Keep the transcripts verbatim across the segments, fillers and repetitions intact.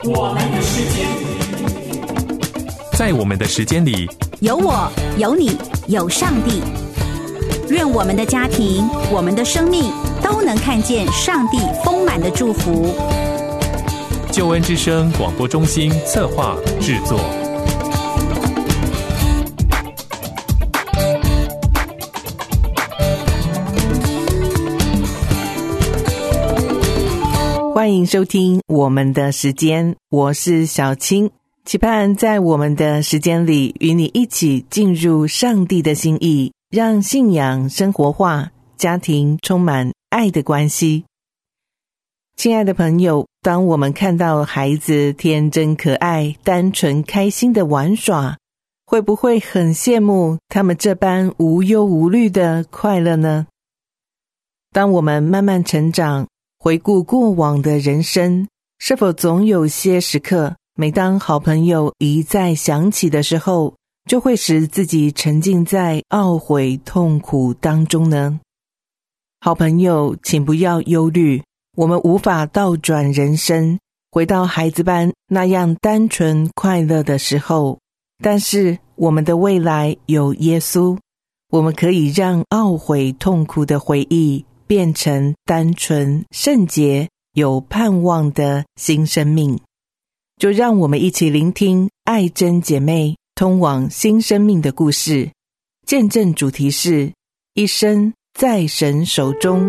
我们的时间， 在我们的时间里， 有我，有你，有上帝。愿我们的家庭，我们的生命都能看见上帝丰满的祝福。 救恩之声广播中心策划制作。 欢迎收听我们的时间，我是小青，期盼在我们的时间里与你一起进入上帝的心意，让信仰生活化，家庭充满爱的关系。亲爱的朋友，当我们看到孩子天真可爱、单纯开心的玩耍，会不会很羡慕他们这般无忧无虑的快乐呢？当我们慢慢成长，回顾过往的人生，是否总有些时刻，每当好朋友一再想起的时候，就会使自己沉浸在懊悔痛苦当中呢？好朋友，请不要忧虑，我们无法倒转人生，回到孩子般那样单纯快乐的时候，但是我们的未来有耶稣，我们可以让懊悔痛苦的回忆变成单纯、圣洁、有盼望的新生命。就让我们一起聆听爱珍姐妹通往新生命的故事，见证主题是一生在神手中。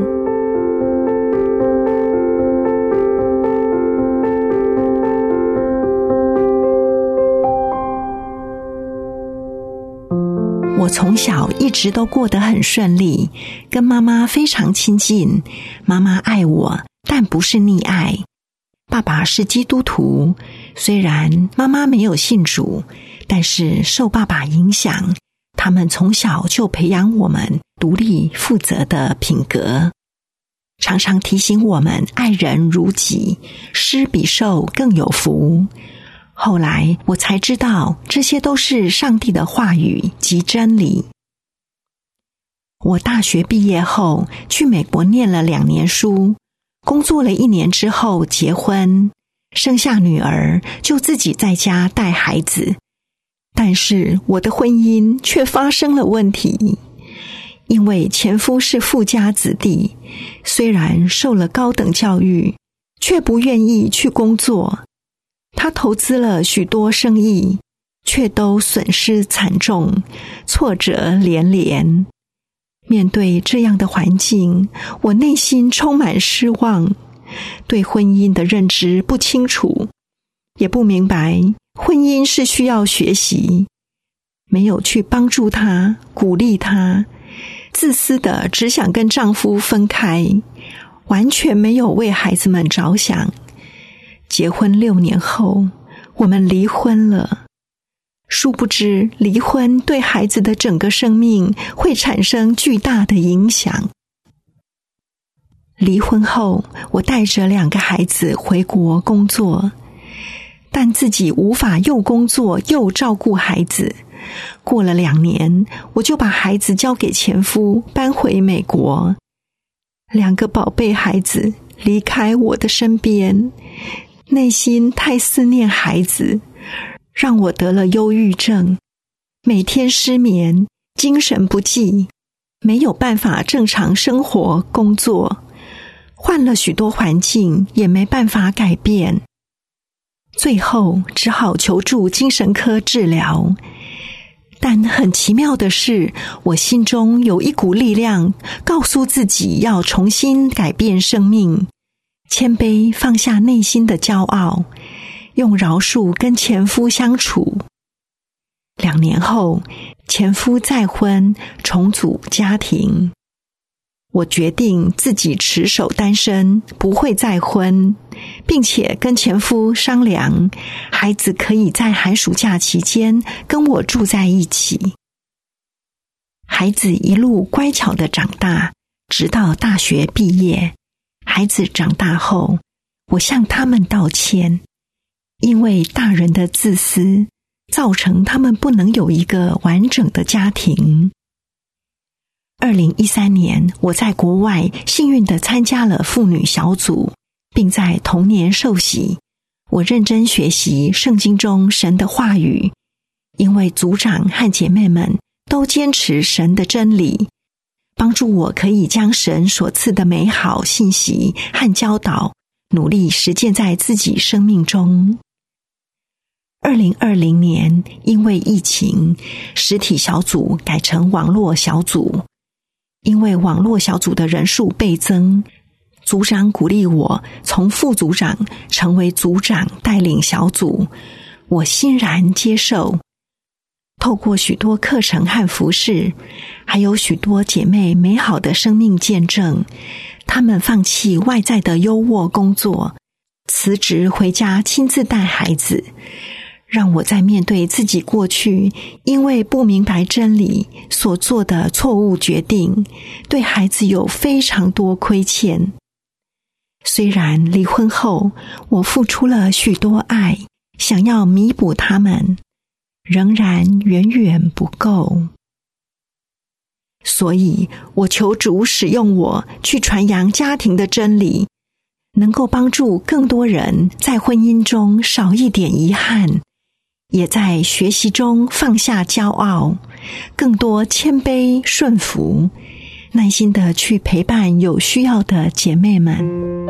我从小一直都过得很顺利，跟妈妈非常亲近，妈妈爱我，但不是溺爱。爸爸是基督徒，虽然妈妈没有信主，但是受爸爸影响，他们从小就培养我们独立负责的品格，常常提醒我们爱人如己，施比受更有福。后来我才知道，这些都是上帝的话语及真理。我大学毕业后去美国念了两年书，工作了一年之后结婚，生下女儿，就自己在家带孩子。但是我的婚姻却发生了问题，因为前夫是富家子弟，虽然受了高等教育，却不愿意去工作。他投资了许多生意，却都损失惨重，挫折连连。面对这样的环境，我内心充满失望，对婚姻的认知不清楚，也不明白婚姻是需要学习，没有去帮助他，鼓励他，自私的只想跟丈夫分开，完全没有为孩子们着想。结婚六年后，我们离婚了。殊不知，离婚对孩子的整个生命会产生巨大的影响。离婚后，我带着两个孩子回国工作，但自己无法又工作又照顾孩子。过了两年，我就把孩子交给前夫，搬回美国。两个宝贝孩子离开我的身边，内心太思念孩子，让我得了忧郁症，每天失眠，精神不济，没有办法正常生活工作，换了许多环境也没办法改变，最后只好求助精神科治疗。但很奇妙的是，我心中有一股力量，告诉自己要重新改变生命，谦卑放下内心的骄傲，用饶恕跟前夫相处。两年后，前夫再婚，重组家庭。我决定自己持守单身，不会再婚，并且跟前夫商量，孩子可以在寒暑假期间跟我住在一起。孩子一路乖巧地长大，直到大学毕业。孩子长大后，我向他们道歉，因为大人的自私，造成他们不能有一个完整的家庭。二零一三年，我在国外幸运地参加了妇女小组，并在同年受洗。 我认真学习圣经中神的话语，因为族长和姐妹们都坚持神的真理，帮助我可以将神所赐的美好信息和教导努力实践在自己生命中。二零二零年，因为疫情，实体小组改成网络小组。因为网络小组的人数倍增，组长鼓励我从副组长成为组长，带领小组，我欣然接受。透过许多课程和服事，还有许多姐妹美好的生命见证，她们放弃外在的优渥工作，辞职回家亲自带孩子，让我在面对自己过去因为不明白真理所做的错误决定，对孩子有非常多亏欠。虽然离婚后我付出了许多爱，想要弥补他们，仍然远远不够。所以我求主使用我去传扬家庭的真理，能够帮助更多人在婚姻中少一点遗憾，也在学习中放下骄傲，更多谦卑顺服，耐心地去陪伴有需要的姐妹们。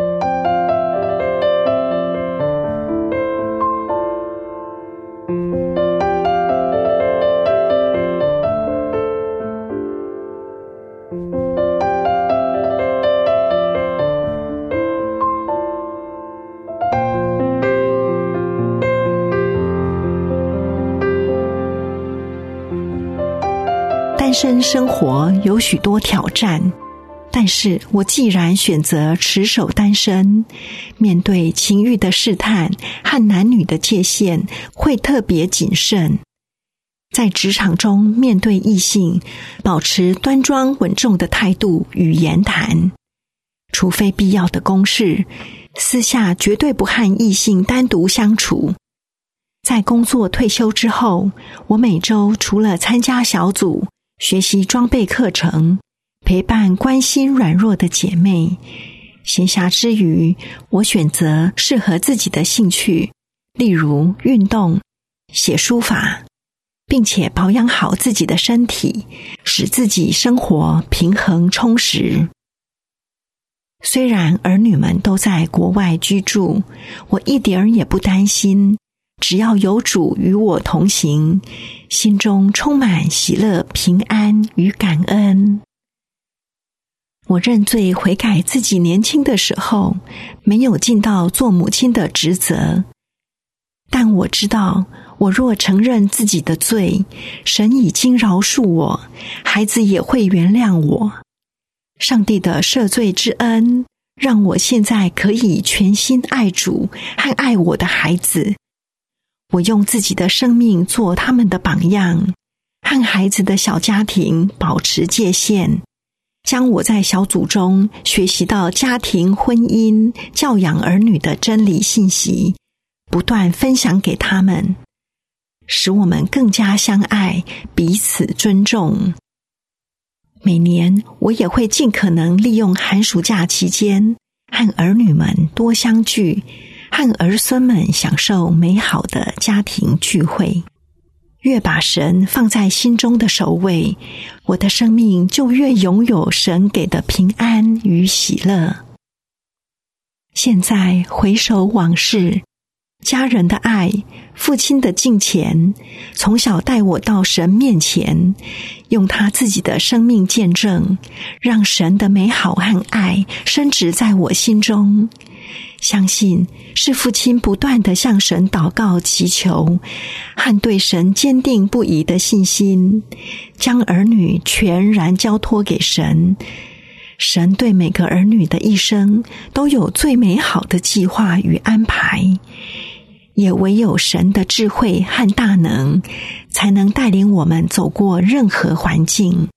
单身生活有许多挑战，但是我既然选择持守单身，面对情欲的试探和男女的界限会特别谨慎。在职场中面对异性，保持端庄稳重的态度与言谈，除非必要的公事，私下绝对不和异性单独相处。在工作退休之后，我每周除了参加小组学习装备课程，陪伴关心软弱的姐妹，闲暇之余，我选择适合自己的兴趣，例如运动、写书法，并且保养好自己的身体，使自己生活平衡充实。虽然儿女们都在国外居住，我一点儿也不担心，只要有主与我同行，心中充满喜乐、平安与感恩。我认罪悔改自己年轻的时候没有尽到做母亲的职责，但我知道，我若承认自己的罪，神已经饶恕我，孩子也会原谅我。上帝的赦罪之恩，让我现在可以全心爱主和爱我的孩子。我用自己的生命做他们的榜样，和孩子的小家庭保持界限，将我在小组中学习到家庭、婚姻、教养儿女的真理信息，不断分享给他们，使我们更加相爱，彼此尊重。每年我也会尽可能利用寒暑假期间，和儿女们多相聚，和儿孙们享受美好的家庭聚会。越把神放在心中的首位，我的生命就越拥有神给的平安与喜乐。现在回首往事，家人的爱，父亲的敬虔，从小带我到神面前，用他自己的生命见证，让神的美好和爱深植在我心中。相信是父亲不断地向神祷告祈求，和对神坚定不移的信心，将儿女全然交托给神。神对每个儿女的一生都有最美好的计划与安排，也唯有神的智慧和大能，才能带领我们走过任何环境。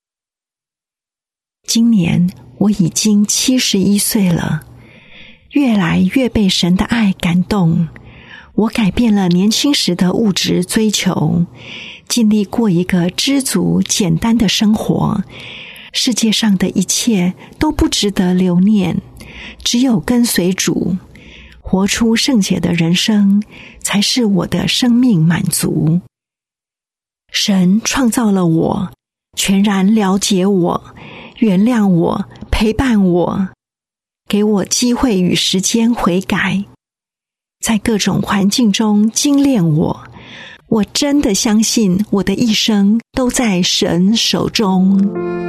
今年我已经七十一岁了，越来越被神的爱感动。我改变了年轻时的物质追求，尽力过一个知足简单的生活。世界上的一切都不值得留念，只有跟随主， 活出圣洁的人生，才是我的生命满足。神创造了我，全然了解我，原谅我，陪伴我，给我机会与时间悔改，在各种环境中精炼我。我真的相信我的一生都在神手中。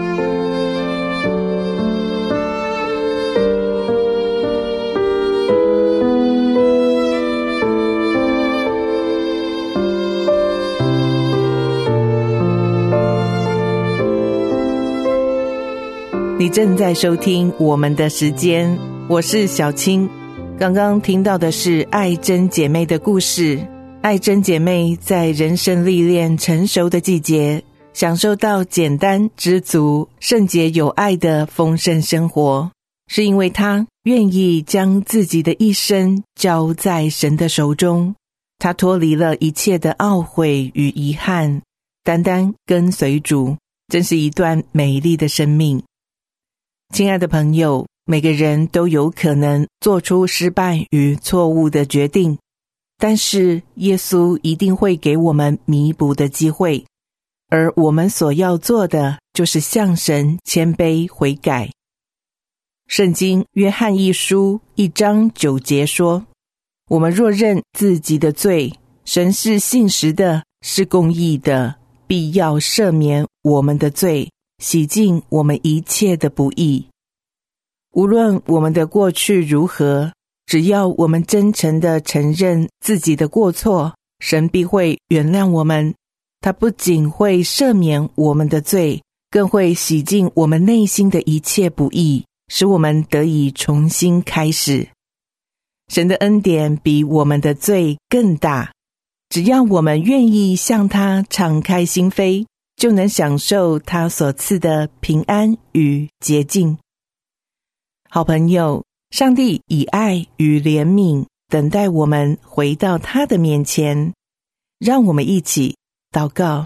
你正在收听我们的时间，我是小青。刚刚听到的是爱珍姐妹的故事。爱珍姐妹在人生历练成熟的季节，享受到简单知足、圣洁有爱的丰盛生活，是因为她愿意将自己的一生交在神的手中。她脱离了一切的懊悔与遗憾，单单跟随主，真是一段美丽的生命。亲爱的朋友，每个人都有可能做出失败与错误的决定，但是耶稣一定会给我们弥补的机会，而我们所要做的就是向神谦卑悔改。圣经约翰一书一章九节说，我们若认自己的罪，神是信实的，是公义的，必要赦免我们的罪，洗净我们一切的不义。无论我们的过去如何，只要我们真诚地承认自己的过错，神必会原谅我们。他不仅会赦免我们的罪，更会洗净我们内心的一切不义，使我们得以重新开始。神的恩典比我们的罪更大，只要我们愿意向他敞开心扉，就能享受他所赐的平安与洁净。好朋友，上帝以爱与怜悯等待我们回到他的面前，让我们一起祷告。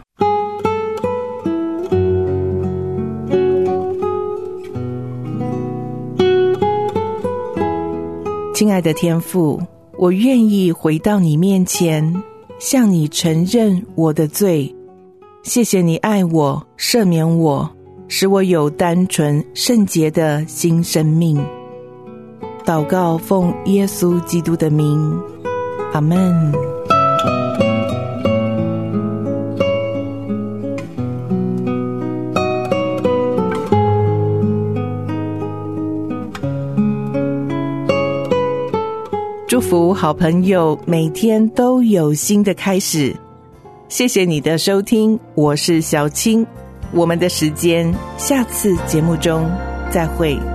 亲爱的天父，我愿意回到你面前，向你承认我的罪。谢谢你爱我，赦免我，使我有单纯圣洁的新生命。祷告奉耶稣基督的名，阿们。祝福好朋友每天都有新的开始。谢谢你的收听，我是小青，我们的时间下次节目中再会。